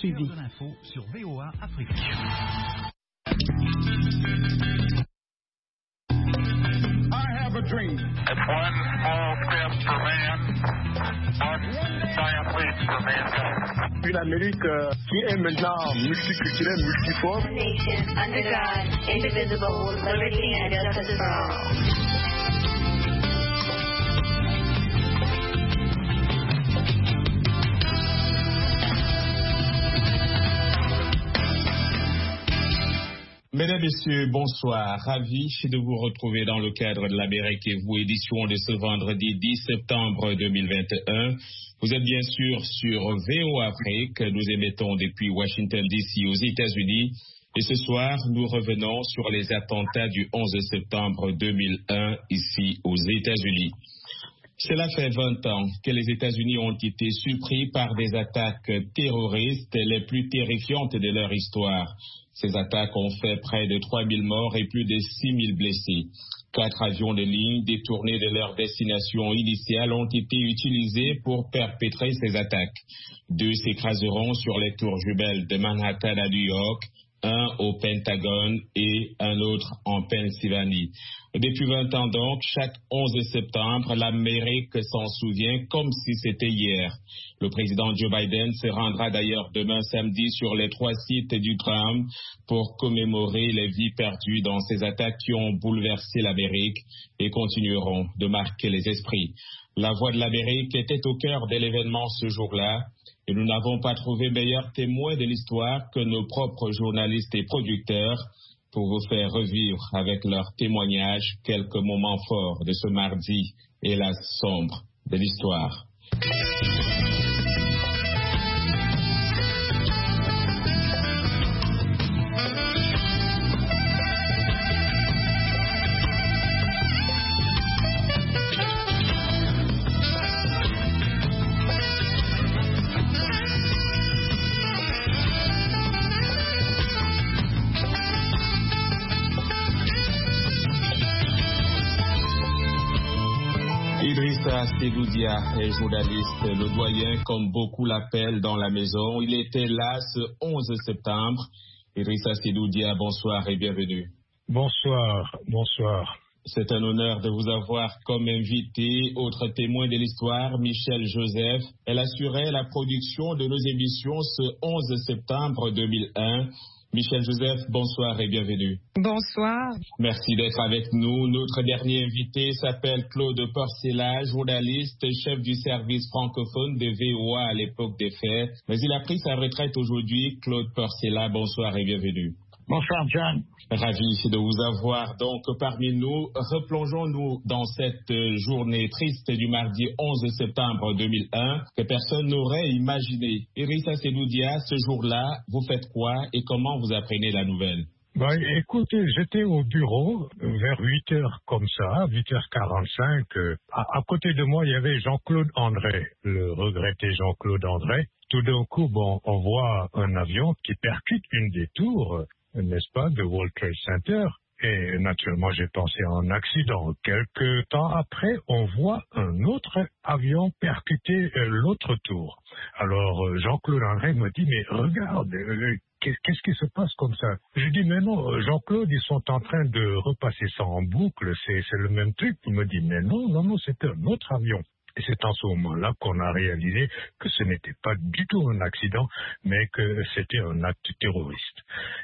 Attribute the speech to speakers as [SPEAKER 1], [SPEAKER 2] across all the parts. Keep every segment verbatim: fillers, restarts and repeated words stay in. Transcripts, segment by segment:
[SPEAKER 1] poursuivi.
[SPEAKER 2] Sur V O A Afrique.
[SPEAKER 3] I have a dream.
[SPEAKER 4] It's one small step for man, one giant leap for mankind.
[SPEAKER 3] Une Amérique euh, qui est maintenant multiculturelle, multiforme.
[SPEAKER 5] Nation under God, indivisible, with liberty and justice for all.
[SPEAKER 6] Mesdames, Messieurs, bonsoir. Ravi de vous retrouver dans le cadre de l'Amérique et vous, édition de ce vendredi dix septembre deux mille vingt et un. Vous êtes bien sûr sur V O A Afrique. Nous émettons depuis Washington D C aux États-Unis. Et ce soir, nous revenons sur les attentats du onze septembre deux mille un ici aux États-Unis. Cela fait vingt ans que les États-Unis ont été surpris par des attaques terroristes les plus terrifiantes de leur histoire. Ces attaques ont fait près de trois mille morts et plus de six mille blessés. Quatre avions de ligne détournés de leur destination initiale ont été utilisés pour perpétrer ces attaques. Deux s'écraseront sur les tours jumelles de Manhattan à New York, un au Pentagone et un autre en Pennsylvanie. Depuis vingt ans donc, chaque onze septembre, l'Amérique s'en souvient comme si c'était hier. Le président Joe Biden se rendra d'ailleurs demain samedi sur les trois sites du drame pour commémorer les vies perdues dans ces attaques qui ont bouleversé l'Amérique et continueront de marquer les esprits. La voix de l'Amérique était au cœur de l'événement ce jour-là. Et nous n'avons pas trouvé meilleur témoin de l'histoire que nos propres journalistes et producteurs pour vous faire revivre avec leurs témoignages quelques moments forts de ce mardi, hélas sombre, de l'histoire. Idrissa Seydou Dia est journaliste, le doyen comme beaucoup l'appellent dans la maison. Il était là ce onze septembre. Idrissa Seydou Dia, bonsoir et bienvenue.
[SPEAKER 7] Bonsoir, bonsoir.
[SPEAKER 6] C'est un honneur de vous avoir comme invité. Autre témoin de l'histoire, Michel Joseph. Elle assurait la production de nos émissions ce onze septembre deux mille un. Michel Joseph, bonsoir et bienvenue.
[SPEAKER 8] Bonsoir.
[SPEAKER 6] Merci d'être avec nous. Notre dernier invité s'appelle Claude Porcella, journaliste, chef du service francophone de V O A à l'époque des faits. Mais il a pris sa retraite aujourd'hui. Claude Porcella, bonsoir et bienvenue.
[SPEAKER 9] Bonsoir, John.
[SPEAKER 6] Ravi de vous avoir donc parmi nous. Replongeons-nous dans cette journée triste du mardi onze septembre deux mille un que personne n'aurait imaginé. Idrissa Seydou Dia, ce jour-là, vous faites quoi et comment vous apprenez la nouvelle?
[SPEAKER 7] Bah, écoutez, j'étais au bureau vers huit heures comme ça, huit heures quarante-cinq. Euh, à, à côté de moi, il y avait Jean-Claude André, le regretté Jean-Claude André. Tout d'un coup, bon, on voit un avion qui percute une des tours, n'est-ce pas, de World Trade Center. Et naturellement, j'ai pensé à un accident. Quelque temps après, on voit un autre avion percuter euh, l'autre tour. Alors, euh, Jean-Claude André me dit, mais regarde, euh, qu'est-ce qui se passe comme ça? Je dis, mais non, Jean-Claude, ils sont en train de repasser ça en boucle, c'est le même truc. Il me dit, mais non, non, non, c'était un autre avion. Et c'est en ce moment-là qu'on a réalisé que ce n'était pas du tout un accident, mais que c'était un acte terroriste.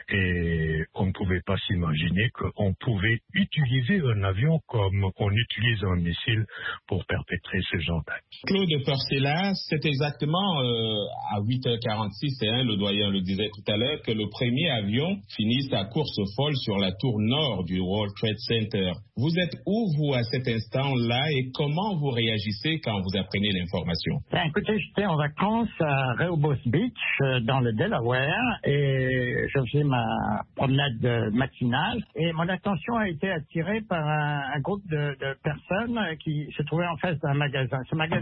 [SPEAKER 7] Et on ne pouvait pas s'imaginer qu'on pouvait utiliser un avion comme on utilise un missile pour perpétrer ce genre d'acte.
[SPEAKER 6] Claude Porcella, c'est exactement euh, à huit heures quarante-six, hein, le doyen le disait tout à l'heure, que le premier avion finit sa course folle sur la tour nord du World Trade Center. Vous êtes où, vous, à cet instant-là, et comment vous réagissez quand vous apprenez l'information?
[SPEAKER 9] Ben, écoutez, j'étais en vacances à Rehoboth Beach, euh, dans le Delaware, et je faisais ma promenade matinale, et mon attention a été attirée par un, un groupe de, de personnes qui se trouvaient en face d'un magasin. Ce magasin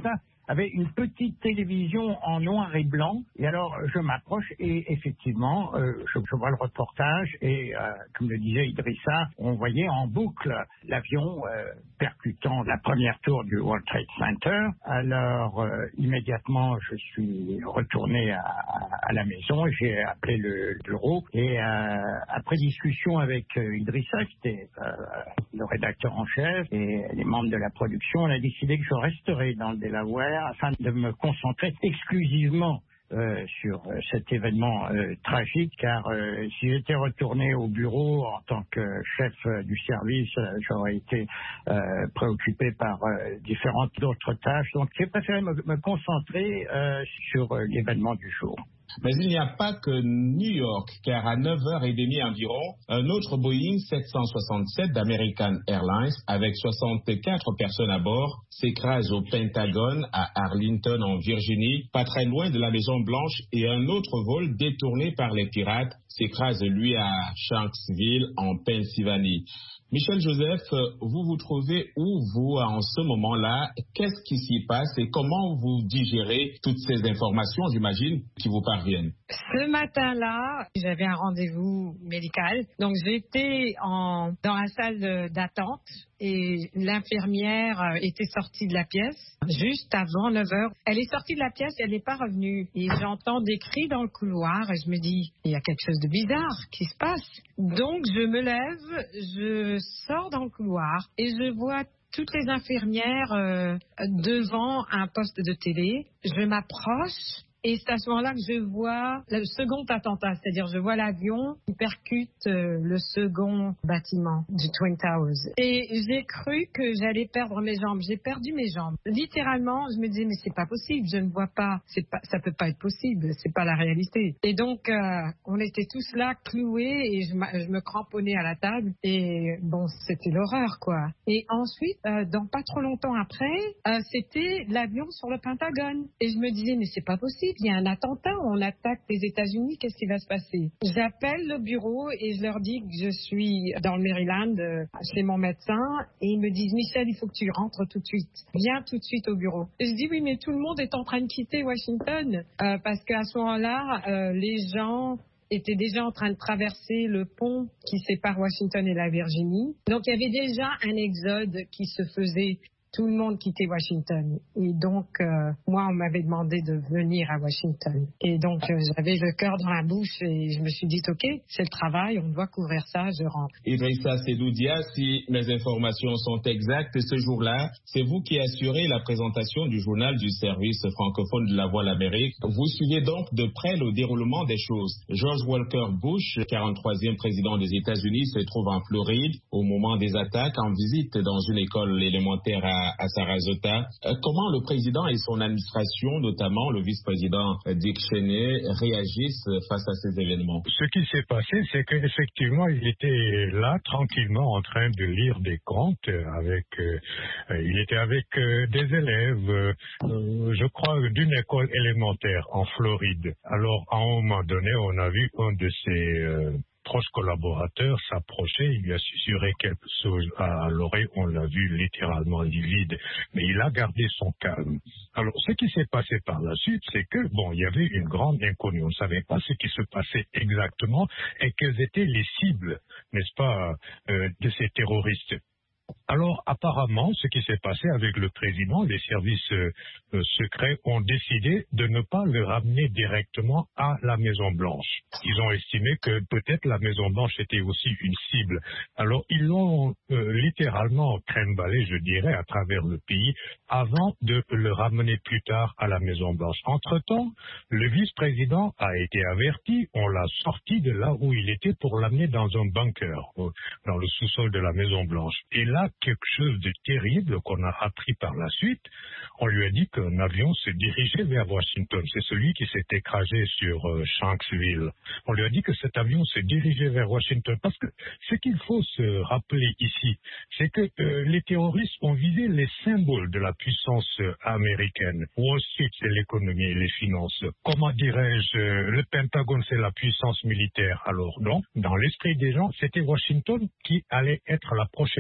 [SPEAKER 9] avait une petite télévision en noir et blanc. Et alors, je m'approche et effectivement, euh, je, je vois le reportage et, euh, comme le disait Idrissa, on voyait en boucle l'avion euh, percutant la première tour du World Trade Center. Alors, euh, immédiatement, je suis retourné à, à la maison, j'ai appelé le bureau et euh, après discussion avec euh, Idrissa, qui était euh, le rédacteur en chef, et les membres de la production, on a décidé que je resterais dans le Delaware afin de me concentrer exclusivement Euh, sur euh, cet événement euh, tragique, car euh, si j'étais retourné au bureau en tant que chef euh, du service, euh, j'aurais été euh, préoccupé par euh, différentes autres tâches. Donc j'ai préféré me, me concentrer euh, sur euh, l'événement du jour.
[SPEAKER 6] Mais il n'y a pas que New York, car à neuf heures trente environ, un autre Boeing sept cent soixante-sept d'American Airlines, avec soixante-quatre personnes à bord, s'écrase au Pentagone à Arlington, en Virginie, pas très loin de la Maison-Blanche, et un autre vol détourné par les pirates s'écrase, lui, à Shanksville, en Pennsylvanie. Michel Joseph, vous vous trouvez où, vous, en ce moment-là? Qu'est-ce qui s'y passe et comment vous digérez toutes ces informations, j'imagine, qui vous parviennent?
[SPEAKER 1] Ce matin-là, j'avais un rendez-vous médical. Donc, j'étais en, dans la salle d'attente et l'infirmière était sortie de la pièce juste avant neuf heures. Elle est sortie de la pièce et elle n'est pas revenue. Et j'entends des cris dans le couloir et je me dis, il y a quelque chose de bizarre qui se passe. Donc, je me lève, je sors dans le couloir et je vois toutes les infirmières euh, devant un poste de télé. Je m'approche. Et c'est à ce moment-là que je vois le second attentat, c'est-à-dire je vois l'avion qui percute euh, le second bâtiment du Twin Towers. Et j'ai cru que j'allais perdre mes jambes. J'ai perdu mes jambes. Littéralement, je me disais, mais c'est pas possible, je ne vois pas, c'est pas, ça peut pas être possible, c'est pas la réalité. Et donc, euh, on était tous là, cloués, et je, je me cramponnais à la table. Et bon, c'était l'horreur, quoi. Et ensuite, euh, dans pas trop longtemps après, euh, c'était l'avion sur le Pentagone. Et je me disais, mais c'est pas possible. Il y a un attentat, on attaque les États-Unis, qu'est-ce qui va se passer? J'appelle le bureau et je leur dis que je suis dans le Maryland euh, chez mon médecin et ils me disent, Michel, il faut que tu rentres tout de suite. Viens tout de suite au bureau. Et je dis, oui, mais tout le monde est en train de quitter Washington euh, parce qu'à ce moment-là, euh, les gens étaient déjà en train de traverser le pont qui sépare Washington et la Virginie. Donc, il y avait déjà un exode qui se faisait. Tout le monde quittait Washington. Et donc, euh, moi, on m'avait demandé de venir à Washington. Et donc, euh, j'avais le cœur dans la bouche et je me suis dit, OK, c'est le travail, on doit couvrir ça, je rentre.
[SPEAKER 6] Idrissa Seydou-Dia, si mes informations sont exactes, ce jour-là, c'est vous qui assurez la présentation du journal du service francophone de la Voix de l'Amérique. Vous suivez donc de près le déroulement des choses. George Walker Bush, quarante-troisième président des États-Unis, se trouve en Floride au moment des attaques, en visite dans une école élémentaire à à Sarasota. Euh, comment le président et son administration, notamment le vice-président Dick Cheney, réagissent face à ces événements?
[SPEAKER 7] Ce qui s'est passé, c'est qu'effectivement, il était là, tranquillement, en train de lire des contes. Avec, euh, il était avec euh, des élèves, euh, je crois, d'une école élémentaire en Floride. Alors, à un moment donné, on a vu un de ces euh, proches collaborateurs s'approcher, il lui a susurré quelque chose à l'oreille, on l'a vu littéralement livide, mais il a gardé son calme. Alors, ce qui s'est passé par la suite, c'est que, bon, il y avait une grande inconnue, on ne savait pas ce qui se passait exactement et quelles étaient les cibles, n'est-ce pas, euh, de ces terroristes. Alors, apparemment, ce qui s'est passé avec le président, les services euh, secrets ont décidé de ne pas le ramener directement à la Maison-Blanche. Ils ont estimé que peut-être la Maison-Blanche était aussi une cible. Alors, ils l'ont euh, littéralement crème-balé, je dirais, à travers le pays, avant de le ramener plus tard à la Maison-Blanche. Entre-temps, le vice-président a été averti, on l'a sorti de là où il était pour l'amener dans un bunker, dans le sous-sol de la Maison-Blanche. Et là, quelque chose de terrible qu'on a appris par la suite, on lui a dit qu'un avion se dirigeait vers Washington. C'est celui qui s'est écrasé sur euh, Shanksville. On lui a dit que cet avion se dirigeait vers Washington. Parce que ce qu'il faut se rappeler ici, c'est que euh, les terroristes ont visé les symboles de la puissance euh, américaine. Wall Street, c'est l'économie et les finances. Comment dirais-je, euh, le Pentagone, c'est la puissance militaire. Alors non, dans l'esprit des gens, c'était Washington qui allait être la prochaine cible.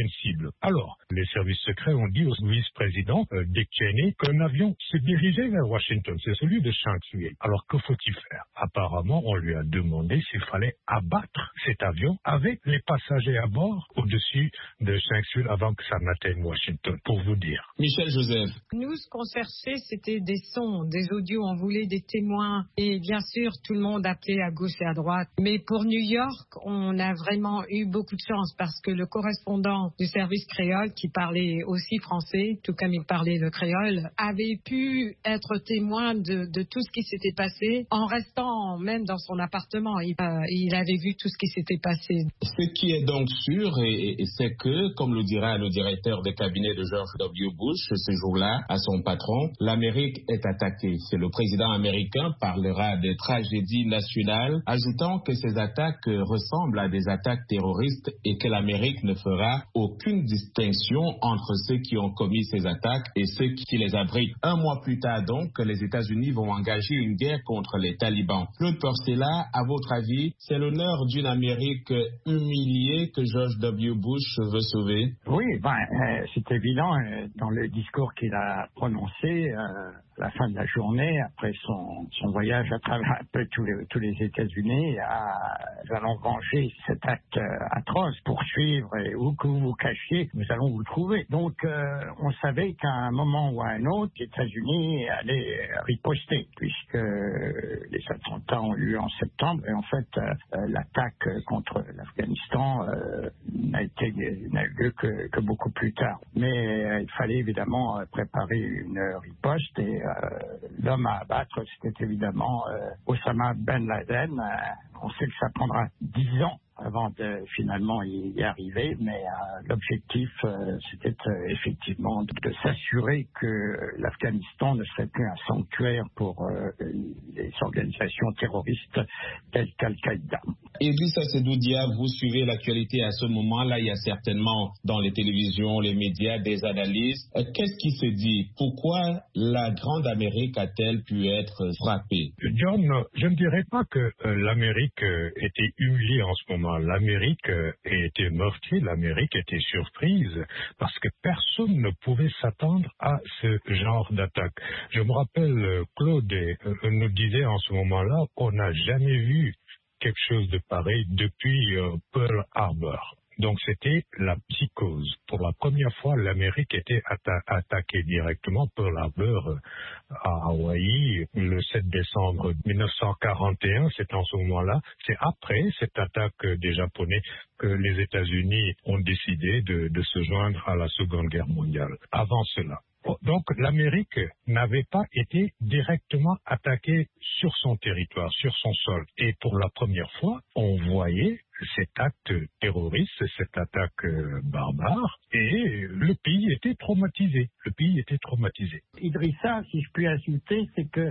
[SPEAKER 7] possible. Alors, les services secrets ont dit au vice-président euh, Dick Cheney qu'un avion se dirigeait vers Washington, c'est celui de Chiang Kai. Alors, que faut-il faire? Apparemment, on lui a demandé s'il fallait abattre cet avion avec les passagers à bord au-dessus de Chiang Kai avant que ça n'atteigne Washington, pour vous dire.
[SPEAKER 6] Michel Joseph.
[SPEAKER 1] Nous, ce qu'on cherchait, c'était des sons, des audios, on voulait des témoins. Et bien sûr, tout le monde appelait à gauche et à droite. Mais pour New York, on a vraiment eu beaucoup de chance parce que le correspondant du service créole, qui parlait aussi français, tout comme il parlait le créole, avait pu être témoin de, de tout ce qui s'était passé en restant même dans son appartement. Il, euh, il avait vu tout ce qui s'était passé.
[SPEAKER 6] Ce qui est donc sûr, et, et c'est que, comme le dira le directeur de cabinet de George W. Bush ce jour-là à son patron, l'Amérique est attaquée. C'est le président américain parlera des tragédies nationales, ajoutant que ces attaques ressemblent à des attaques terroristes et que l'Amérique ne fera aucune distinction entre ceux qui ont commis ces attaques et ceux qui les abritent. Un mois plus tard donc, les États-Unis vont engager une guerre contre les talibans. Claude Porcella, à votre avis, c'est l'honneur d'une Amérique humiliée que George W. Bush veut sauver?
[SPEAKER 9] Oui, ben, euh, c'est évident, euh, dans le discours qu'il a prononcé euh, à la fin de la journée, après son, son voyage à travers un peu tous les, tous les États-Unis, à, nous allons venger cet acte euh, atroce, poursuivre, et où que vous vous cachiez, nous allons vous trouver. Donc, euh, on savait qu'à un moment ou à un autre, les États-Unis allaient riposter, puisque les attentats ont eu lieu en septembre, et en fait, euh, l'attaque contre l'Afghanistan euh, n'a été n'a eu lieu que, que beaucoup plus tard. Mais euh, il fallait évidemment euh, préparer une riposte, et euh, l'homme à abattre, c'était évidemment euh, Osama Ben Laden. Euh, on sait que ça prendra dix ans avant de finalement y, y arriver, mais euh, l'objectif, euh, c'était euh, effectivement de, de s'assurer que l'Afghanistan ne serait plus un sanctuaire pour euh, les organisations terroristes telles qu'Al-Qaïda.
[SPEAKER 6] Idrissa Seydou Dia, vous suivez l'actualité à ce moment-là, il y a certainement dans les télévisions, les médias, des analyses. Euh, qu'est-ce qui se dit? Pourquoi la grande Amérique a-t-elle pu être frappée?
[SPEAKER 7] John, je ne dirais pas que euh, l'Amérique euh, était humiliée en ce moment. L'Amérique était meurtrie, l'Amérique était surprise parce que personne ne pouvait s'attendre à ce genre d'attaque. Je me rappelle, Claude nous disait en ce moment-là qu'on n'a jamais vu quelque chose de pareil depuis euh, Pearl Harbor. Donc c'était la psychose. Pour la première fois, l'Amérique était atta- attaquée directement Pearl Harbor à Hawaï le sept décembre mille neuf cent quarante et un. C'est en ce moment-là, c'est après cette attaque des Japonais que les États-Unis ont décidé de, de se joindre à la Seconde Guerre mondiale. Avant cela. Donc l'Amérique n'avait pas été directement attaquée sur son territoire, sur son sol. Et pour la première fois, on voyait cet acte terroriste, cette attaque euh, barbare, et le pays était traumatisé. Le pays était traumatisé.
[SPEAKER 9] Idrissa, si je puis ajouter, c'est que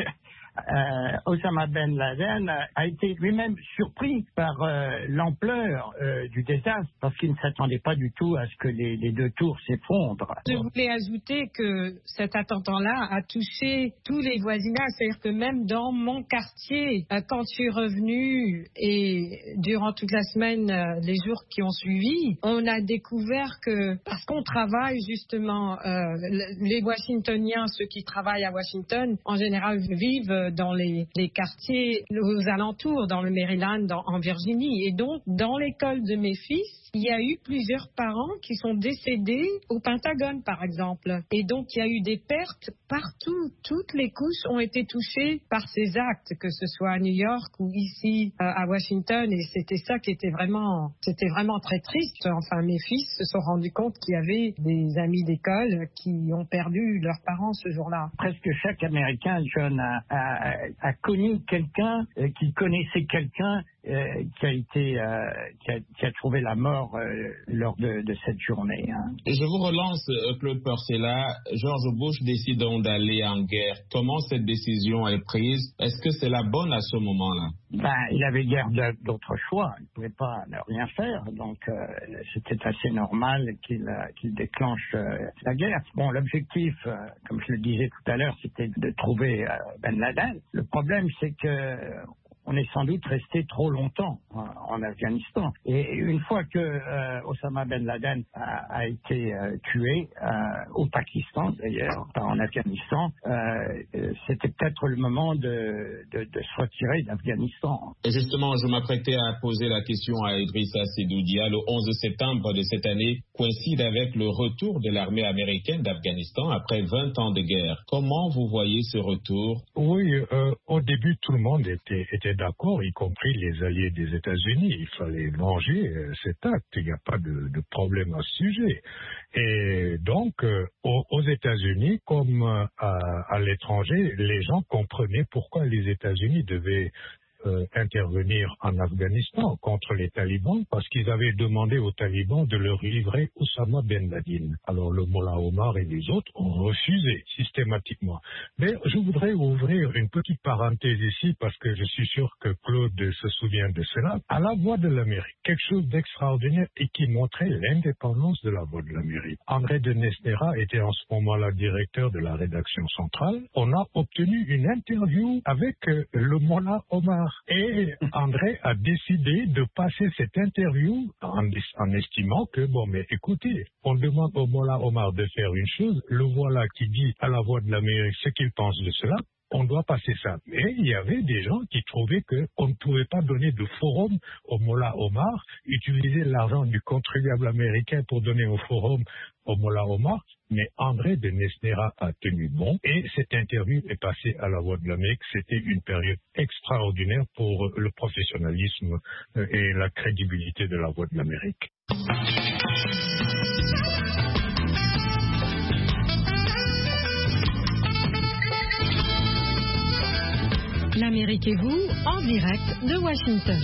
[SPEAKER 9] Euh, Osama Ben Laden a été lui-même surpris par euh, l'ampleur euh, du désastre, parce qu'il ne s'attendait pas du tout à ce que les, les deux tours s'effondrent.
[SPEAKER 1] Je voulais ajouter que cet attentat-là a touché tous les voisinages, c'est-à-dire que même dans mon quartier, euh, quand je suis revenue et durant toute la semaine, euh, les jours qui ont suivi, on a découvert que, parce qu'on travaille justement, euh, les Washingtoniens, ceux qui travaillent à Washington, en général vivent dans les, les quartiers aux alentours, dans le Maryland, dans, en Virginie. Et donc, dans l'école de mes fils, il y a eu plusieurs parents qui sont décédés au Pentagone, par exemple. Et donc, il y a eu des pertes partout. Toutes les couches ont été touchées par ces actes, que ce soit à New York ou ici euh, à Washington. Et c'était ça qui était vraiment, c'était vraiment très triste. Enfin, mes fils se sont rendus compte qu'il y avait des amis d'école qui ont perdu leurs parents ce jour-là.
[SPEAKER 9] Presque chaque Américain, John, a, a, a connu quelqu'un euh, qui connaissait quelqu'un euh, qui a été, euh, qui, a, qui a trouvé la mort Euh, lors de, de cette journée. Hein.
[SPEAKER 6] Et je vous relance, euh, Claude Porcella. George Bush décide donc d'aller en guerre. Comment cette décision est prise? Est-ce que c'est la bonne à ce moment-là?
[SPEAKER 9] Ben, il avait guère d'autres choix. Il ne pouvait pas ne rien faire. Donc, euh, c'était assez normal qu'il, euh, qu'il déclenche euh, la guerre. Bon, l'objectif, euh, comme je le disais tout à l'heure, c'était de trouver euh, Ben Laden. Le problème, c'est que on on est sans doute resté trop longtemps en, en Afghanistan. Et une fois que euh, Osama Ben Laden a, a été euh, tué, euh, au Pakistan d'ailleurs, pas en Afghanistan, euh, c'était peut-être le moment de, de, de se retirer d'Afghanistan.
[SPEAKER 6] Et justement, je m'apprêtais à poser la question à Idrissa Seydou-Dia. Le onze septembre de cette année coïncide avec le retour de l'armée américaine d'Afghanistan après vingt ans de guerre. Comment vous voyez ce retour?
[SPEAKER 7] Oui, euh, au début, tout le monde était, était d'accord, y compris les alliés des États-Unis. Il fallait venger euh, cet acte. Il n'y a pas de, de problème à ce sujet. Et donc, euh, aux, aux États-Unis, comme euh, à, à l'étranger, les gens comprenaient pourquoi les États-Unis devaient Euh, intervenir en Afghanistan contre les talibans parce qu'ils avaient demandé aux talibans de leur livrer Osama Ben Laden. Alors le Mollah Omar et les autres ont refusé systématiquement. Mais je voudrais ouvrir une petite parenthèse ici parce que je suis sûr que Claude se souvient de cela. À la Voix de l'Amérique, quelque chose d'extraordinaire et qui montrait l'indépendance de la Voix de l'Amérique. André de Nesnera était en ce moment-là directeur de la rédaction centrale. On a obtenu une interview avec euh, le Mollah Omar. Et André a décidé de passer cette interview en, en estimant que, bon, mais écoutez, on demande au Mollah Omar de faire une chose, le voilà qui dit à la Voix de l'Amérique ce qu'il pense de cela, on doit passer ça. Mais il y avait des gens qui trouvaient qu'on ne pouvait pas donner de forum au Mollah Omar, utiliser l'argent du contribuable américain pour donner au forum au Mollah Omar, mais André de Nesnera a tenu bon et cette interview est passée à la Voix de l'Amérique. C'était une période extraordinaire pour le professionnalisme et la crédibilité de la Voix de l'Amérique.
[SPEAKER 1] L'Amérique et vous, en direct de Washington.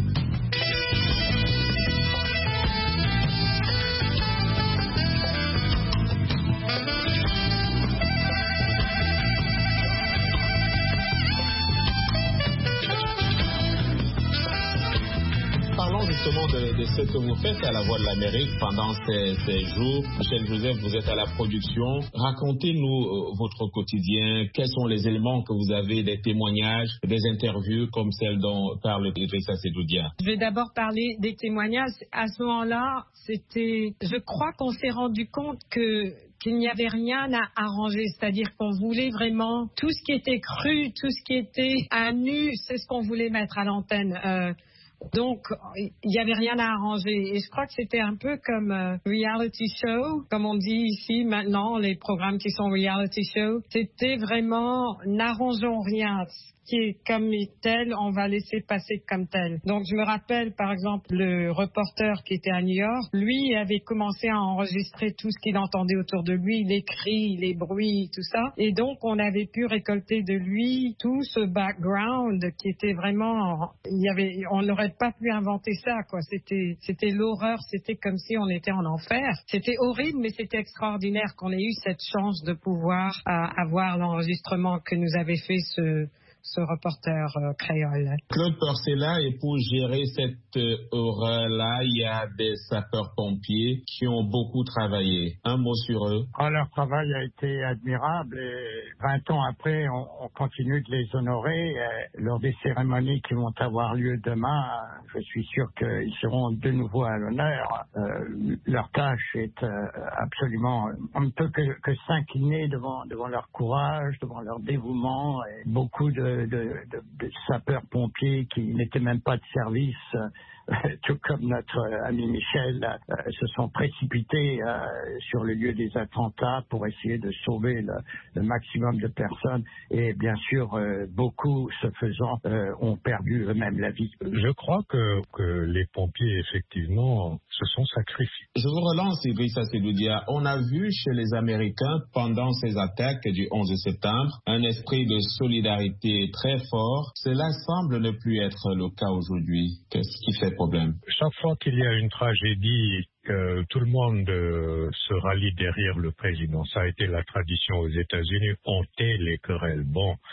[SPEAKER 6] Parlons justement de, de ce que vous faites à la Voix de l'Amérique pendant ces, ces jours. Michel Joseph, vous êtes à la production. Racontez-nous euh, votre quotidien. Quels sont les éléments que vous avez, des témoignages, des interviews comme celle dont parle Idrissa Seydou-Dia?
[SPEAKER 1] Je vais d'abord parler des témoignages. À ce moment-là, c'était, je crois qu'on s'est rendu compte que qu'il n'y avait rien à arranger, c'est-à-dire qu'on voulait vraiment tout ce qui était cru, tout ce qui était à nu, c'est ce qu'on voulait mettre à l'antenne. Euh, Donc, il n'y avait rien à arranger. Et je crois que c'était un peu comme euh, reality show, comme on dit ici maintenant, les programmes qui sont reality show. C'était vraiment, n'arrangeons rien. Ce qui est comme tel, on va laisser passer comme tel. Donc, je me rappelle, par exemple, le reporter qui était à New York, lui avait commencé à enregistrer tout ce qu'il entendait autour de lui, les cris, les bruits, tout ça. Et donc, on avait pu récolter de lui tout ce background qui était vraiment, il y avait, on n'aurait pas pu inventer ça, quoi. C'était, c'était l'horreur, c'était comme si on était en enfer. C'était horrible, mais c'était extraordinaire qu'on ait eu cette chance de pouvoir euh, avoir l'enregistrement que nous avait fait ce ce reporter euh, créole.
[SPEAKER 6] Claude Porcella, et pour gérer cette euh, horreur-là, il y a des sapeurs-pompiers qui ont beaucoup travaillé. Un mot sur eux.
[SPEAKER 9] Ah, leur travail a été admirable et vingt ans après, on, on continue de les honorer. Euh, lors des cérémonies qui vont avoir lieu demain, je suis sûr qu'ils seront de nouveau à l'honneur. Euh, leur tâche est euh, absolument... On ne peut que, que s'incliner devant, devant leur courage, devant leur dévouement et beaucoup de De, de, de sapeurs-pompiers qui n'étaient même pas de service, euh, tout comme notre euh, ami Michel, euh, se sont précipités euh, sur le lieu des attentats pour essayer de sauver le, le maximum de personnes. Et bien sûr, euh, beaucoup, ce faisant, euh, ont perdu eux-mêmes la vie.
[SPEAKER 7] Je crois que, que les pompiers, effectivement, se sont sacrifiés.
[SPEAKER 6] Je vous relance, Idrissa Seydou-Dia. On a vu chez les Américains, pendant ces attaques du onze septembre, un esprit de solidarité très fort. Cela semble ne plus être le cas aujourd'hui. Qu'est-ce qui fait problème?
[SPEAKER 7] Chaque fois qu'il y a une tragédie, euh, tout le monde euh, se rallie derrière le président. Ça a été la tradition aux États-Unis. On tait les querelles. Bon,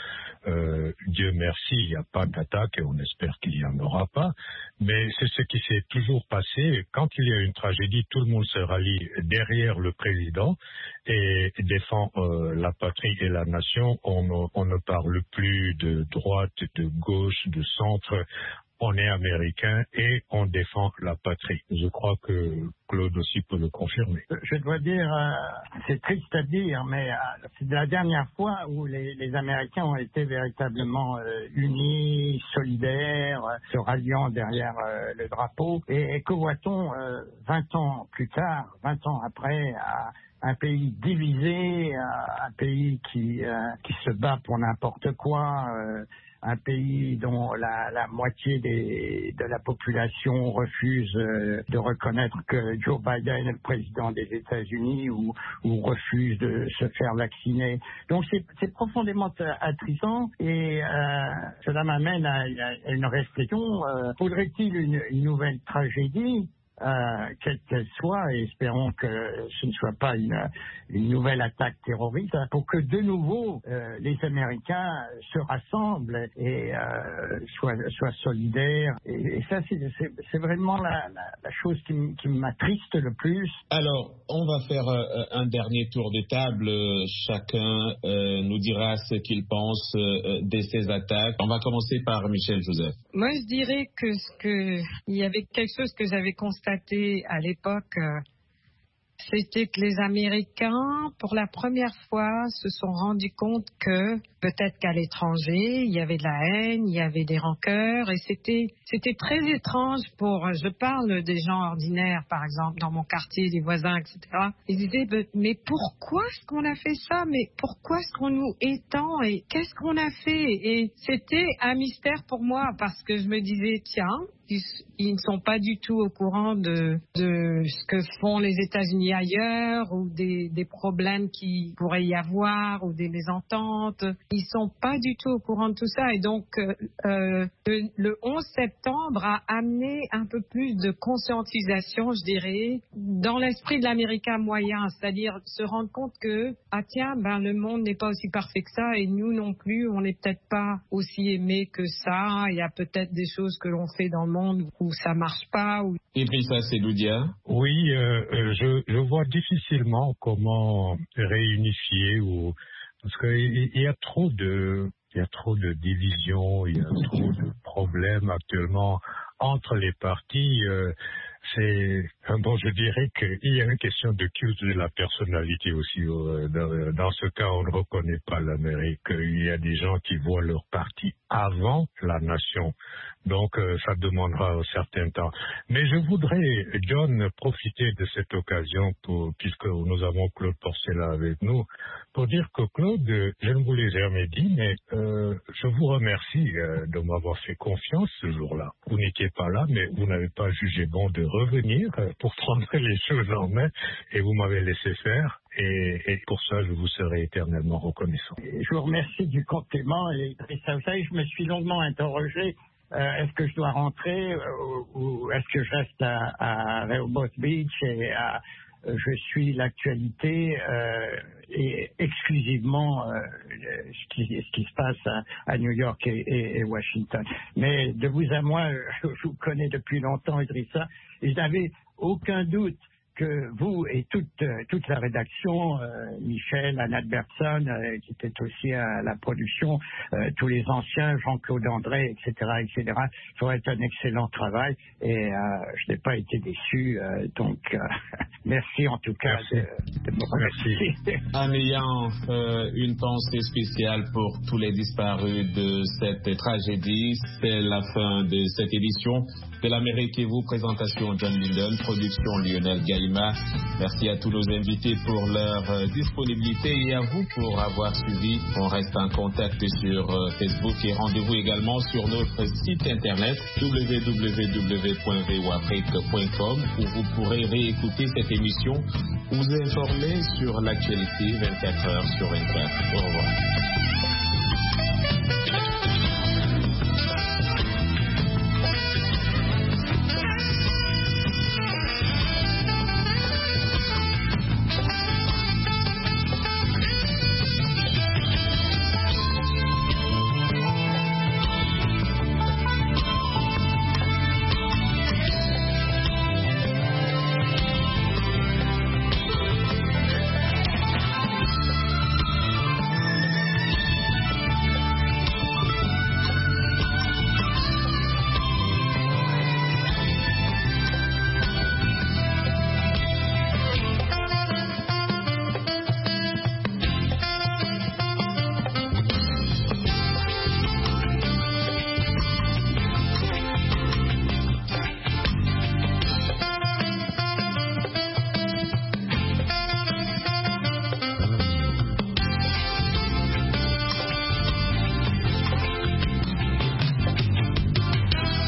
[SPEAKER 7] Euh, Dieu merci, il n'y a pas d'attaque et on espère qu'il n'y en aura pas. Mais c'est ce qui s'est toujours passé. Quand il y a une tragédie, tout le monde se rallie derrière le président et défend euh, la patrie et la nation. On, on ne parle plus de droite, de gauche, de centre. On est américain et on défend la patrie. Je crois que Claude aussi peut le confirmer.
[SPEAKER 9] Je dois dire, euh, c'est triste à dire, mais euh, c'est la dernière fois où les, les Américains ont été véritablement euh, unis, solidaires, euh, se ralliant derrière euh, le drapeau. Et, et que voit-on euh, vingt ans plus tard, vingt ans après, à un pays divisé, un pays qui, euh, qui se bat pour n'importe quoi, euh, un pays dont la, la moitié des, de la population refuse euh, de reconnaître que Joe Biden est le président des États-Unis ou, ou refuse de se faire vacciner. Donc c'est, c'est profondément attristant et euh, cela m'amène à, à une réflexion. Euh, faudrait-il une, une nouvelle tragédie? Euh, quelle qu'elle soit, et espérons que ce ne soit pas une, une nouvelle attaque terroriste, pour que de nouveau euh, les Américains se rassemblent et euh, soient, soient solidaires. Et, et ça, c'est, c'est, c'est vraiment la, la, la chose qui, m- qui m'attriste le plus.
[SPEAKER 6] Alors, on va faire euh, un dernier tour de table. Chacun euh, nous dira ce qu'il pense euh, de ces attaques. On va commencer par Michel Joseph.
[SPEAKER 1] Moi, je dirais que ce que il y avait quelque chose que j'avais constaté à l'époque, euh, c'était que les Américains, pour la première fois, se sont rendus compte que peut-être qu'à l'étranger, il y avait de la haine, il y avait des rancœurs, et c'était c'était très étrange pour, je parle des gens ordinaires, par exemple, dans mon quartier, des voisins, et cetera. Ils disaient, mais pourquoi est-ce qu'on a fait ça? Mais pourquoi est-ce qu'on nous étend? Et qu'est-ce qu'on a fait? Et c'était un mystère pour moi, parce que je me disais, tiens, ils, ils ne sont pas du tout au courant de, de ce que font les États-Unis ailleurs, ou des, des problèmes qui pourraient y avoir, ou des mésententes. Ils sont pas du tout au courant de tout ça. Et donc, euh, le, le onze septembre a amené un peu plus de conscientisation, je dirais, dans l'esprit de l'Américain moyen. C'est-à-dire se rendre compte que, ah tiens, ben, le monde n'est pas aussi parfait que ça, et nous non plus, on n'est peut-être pas aussi aimés que ça. Il y a peut-être des choses que l'on fait dans le monde où ça marche pas. Où...
[SPEAKER 6] Et puis ça, c'est Loudia.
[SPEAKER 7] Oui, euh, je, je vois difficilement comment réunifier ou parce qu'il y a trop de il y a trop de divisions, il y a trop de problèmes actuellement entre les partis. Euh, c'est bon, je dirais qu'il y a une question de culte de la personnalité aussi. Euh, dans, dans ce cas, on ne reconnaît pas l'Amérique. Il y a des gens qui voient leur parti avant la nation. Donc, euh, ça demandera un certain temps. Mais je voudrais, John, profiter de cette occasion, pour, puisque nous avons Claude Porcela avec nous, pour dire que Claude, je ne vous l'ai jamais dit, mais euh, je vous remercie euh, de m'avoir fait confiance ce jour-là. Vous n'étiez pas là, mais vous n'avez pas jugé bon de revenir euh, pour prendre les choses en main, et vous m'avez laissé faire. Et, et pour ça, je vous serai éternellement reconnaissant.
[SPEAKER 9] Je vous remercie du compliment. Et ça, vous savez, je me suis longuement interrogé. Euh, est-ce que je dois rentrer euh, ou est-ce que je reste à, à Rehoboth Beach et à, euh, je suis l'actualité euh, et exclusivement euh, ce, qui, ce qui se passe à, à New York et, et, et Washington. Mais de vous à moi, je, je vous connais depuis longtemps, Idrissa, et je n'avais aucun doute que vous et toute, toute la rédaction, euh, Michel, Anna Bertson, euh, qui était aussi à la production, euh, tous les anciens, Jean-Claude André, et cetera, et cetera, feraient un excellent travail et euh, je n'ai pas été déçu. Euh, donc, euh, merci en tout cas
[SPEAKER 7] merci.
[SPEAKER 9] de, de me remercier.
[SPEAKER 6] En ayant euh, une pensée spéciale pour tous les disparus de cette tragédie, c'est la fin de cette édition de l'Amérique et vous, présentation John Linden, production Lionel Gaïma. Merci à tous nos invités pour leur euh, disponibilité et à vous pour avoir suivi. On reste en contact sur euh, Facebook et rendez-vous également sur notre site internet w w w point v o afrique point com où vous pourrez réécouter cette émission, vous informer sur l'actualité vingt-quatre heures sur vingt-quatre. Au revoir.